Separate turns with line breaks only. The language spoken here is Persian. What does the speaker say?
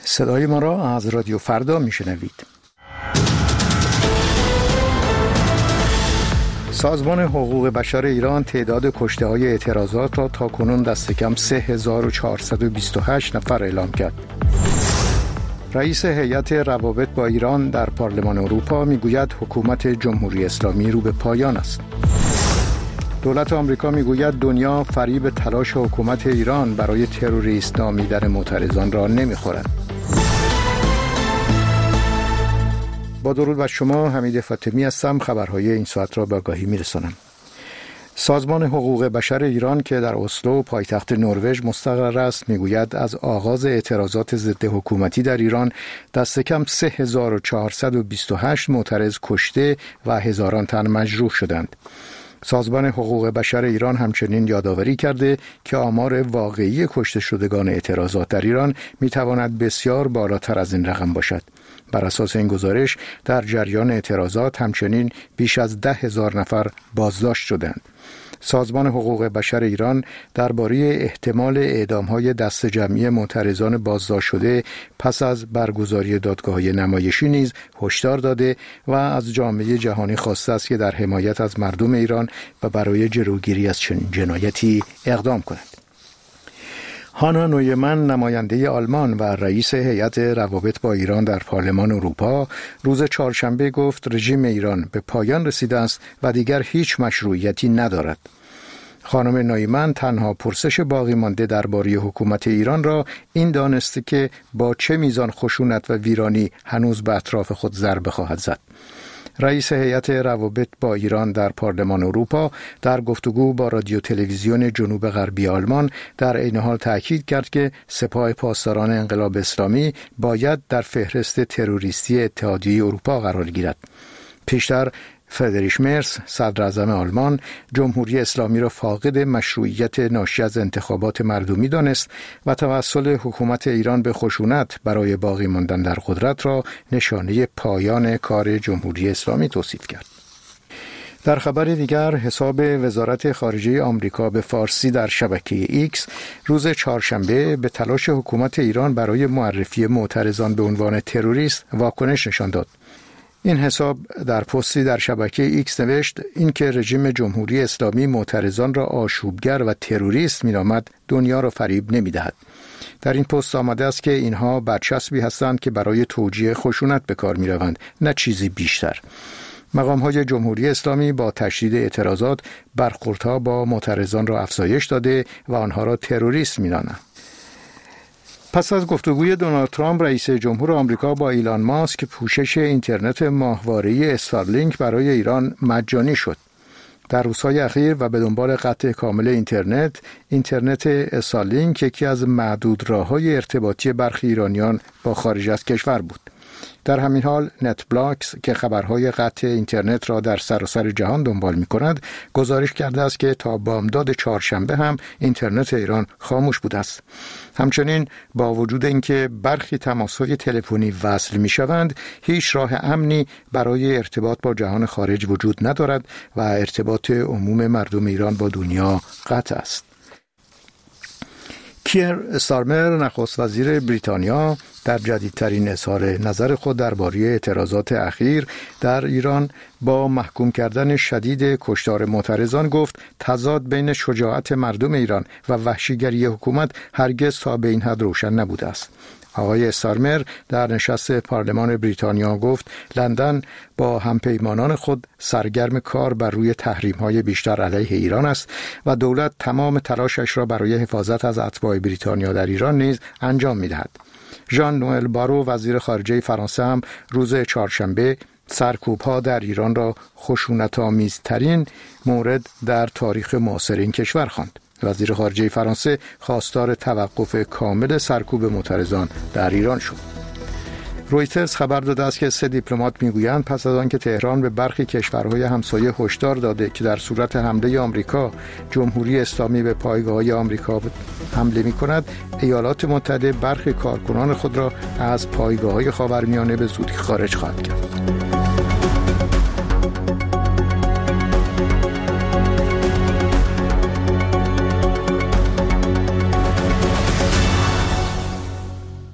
صدای ما را از رادیو فردا میشنوید. سازمان حقوق بشر ایران تعداد کشته‌های اعتراضات را تاکنون دست کم 3428 نفر اعلام کرد. رئیس هیئت روابط با ایران در پارلمان اروپا میگوید حکومت جمهوری اسلامی رو به پایان است. دولت آمریکا میگوید دنیا فریب تلاش حکومت ایران برای تروریست نامیدن معترضان را نمیخورد. با درود بر شما، حمید فاطمی هستم. خبرهای این ساعت را به آگاهی میرسانم. سازمان حقوق بشر ایران که در اسلو پایتخت نروژ مستقر است میگوید از آغاز اعتراضات ضد حکومتی در ایران دست کم 3428 معترض کشته و هزاران تن مجروح شدند. سازمان حقوق بشر ایران همچنین یادآوری کرده که آمار واقعی کشته شدگان اعتراضات در ایران میتواند بسیار بالاتر از این رقم باشد. بر اساس این گزارش در جریان اعتراضات همچنین بیش از 10,000 نفر بازداشت شدند. سازمان حقوق بشر ایران درباره احتمال اعدام‌های دست جمعی معترضان بازداشت شده پس از برگزاری دادگاه‌های نمایشی نیز هشدار داده و از جامعه جهانی خواسته است که در حمایت از مردم ایران و برای جلوگیری از چنین جنایتی اقدام کند. هانا نویمن، نماینده آلمان و رئیس هیئت روابط با ایران در پارلمان اروپا، روز چهارشنبه گفت رژیم ایران به پایان رسیده است و دیگر هیچ مشروعیتی ندارد. خانم نویمن تنها پرسش باقی مانده درباره حکومت ایران را این دانسته که با چه میزان خشونت و ویرانی هنوز به اطراف خود ضربه خواهد زد. رئیس هیئت روابط با ایران در پارلمان اروپا در گفتگو با رادیو تلویزیون جنوب غربی آلمان در عین حال تاکید کرد که سپاه پاسداران انقلاب اسلامی باید در فهرست تروریستی اتحادیه اروپا قرار گیرد. پیشتر فریدریش مرز، صدر اعظم آلمان، جمهوری اسلامی را فاقد مشروعیت ناشی از انتخابات مردمی دانست و توسل حکومت ایران به خشونت برای باقی ماندن در قدرت را نشانه پایان کار جمهوری اسلامی توصیف کرد. در خبر دیگر، حساب وزارت خارجه آمریکا به فارسی در شبکه ایکس روز چهارشنبه به تلاش حکومت ایران برای معرفی معترضان به عنوان تروریست واکنش نشان داد. این حساب در پستی در شبکه ایکس نوشت اینکه رژیم جمهوری اسلامی معترضان را آشوبگر و تروریست می‌نامد دنیا را فریب نمی‌دهد. در این پست آمده است که اینها برچسبی هستند که برای توجیه خشونت به کار می‌روند، نه چیزی بیشتر. مقام‌های جمهوری اسلامی با تشدید اعتراضات برخوردها با معترضان را افزایش داده و آنها را تروریست می‌نامند. پس از گفتگوی دونالد ترامپ رئیس جمهور آمریکا با ایلان ماسک پوشش اینترنت ماهواره‌ای استارلینک برای ایران مجانی شد. در روزهای اخیر و به دنبال قطع کامل اینترنت استارلینک یکی از معدود راه‌های ارتباطی برخی ایرانیان با خارج از کشور بود. در همین حال نت بلاکس که خبرهای قطع اینترنت را در سراسر جهان دنبال می‌کند، گزارش کرده است که تا بامداد چهارشنبه هم اینترنت ایران خاموش بوده است. همچنین با وجود اینکه برخی تماس‌های تلفنی وصل می‌شوند، هیچ راه امنی برای ارتباط با جهان خارج وجود ندارد و ارتباط عموم مردم ایران با دنیا قطع است. کیر استارمر، نخست وزیر بریتانیا، در جدیدترین اظهار نظر خود درباره اعتراضات اخیر در ایران با محکوم کردن شدید کشتار معترضان گفت تضاد بین شجاعت مردم ایران و وحشیگری حکومت هرگز تا به این حد روشن نبوده است. آقای استارمر در نشست پارلمان بریتانیا گفت لندن با همپیمانان خود سرگرم کار بر روی تحریم‌های بیشتر علیه ایران است و دولت تمام تلاشش را برای حفاظت از اتباع بریتانیا در ایران نیز انجام می‌دهد. ژان نوئل بارو، وزیر خارجه فرانسه، هم روز چهارشنبه سرکوب‌ها در ایران را خشونت‌آمیزترین مورد در تاریخ معاصر این کشور خواند. وزیر خارجه فرانسه خواستار توقف کامل سرکوب معترضان در ایران شد. رویترز خبر داده است که 3 دیپلمات میگویند پس از آنکه تهران به برخی کشورهای همسایه هشدار داده که در صورت حمله آمریکا جمهوری اسلامی به پایگاه‌های آمریکا حمله می‌کند، ایالات متحده برخی کارکنان خود را از پایگاه‌های خاورمیانه به زودی خارج خواهد کرد.